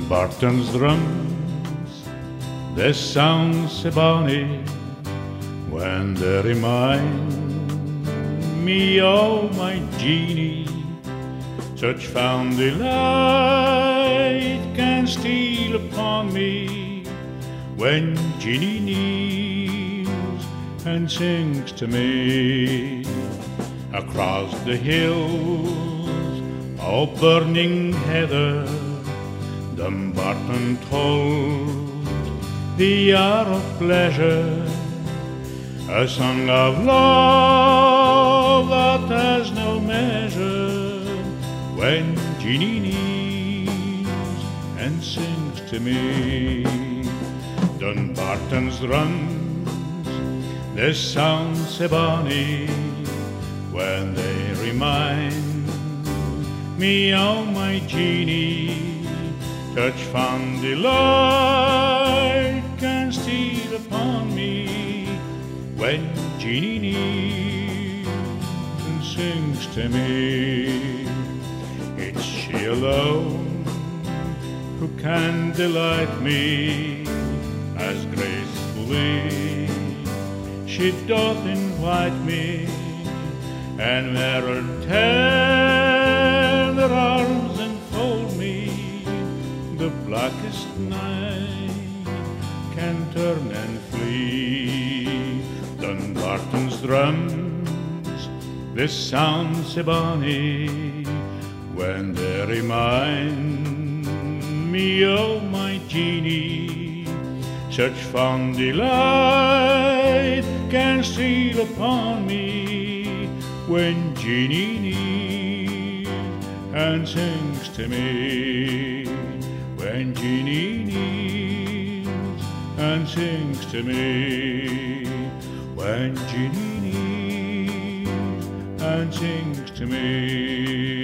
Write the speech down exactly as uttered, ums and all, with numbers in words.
Barton's drums, they sound so bonny when they remind me of my Jeannie. Such fond delight can steal upon me when Jeannie kneels and sings to me. Across the hills of burning heather, Dumbarton told the hour of pleasure, a song of love that has no measure, when Jeannie kneels and sings to me. Dumbarton's drums, they sound so bonny when they remind me of my Jeannie. Such fond delight can steal upon me when Jeannie kneels and sings to me. It's she alone who can delight me as gracefully she doth invite me, and where her tender arms enfold me, the blackest night can turn and flee. Dumbarton's drums, they sound so bonny when they remind me of my Jeannie. Such fond delight can steal upon me when Jeannie kneels and sings to me. When Jeannie kneels and sings to me. When Jeannie kneels and sings to me.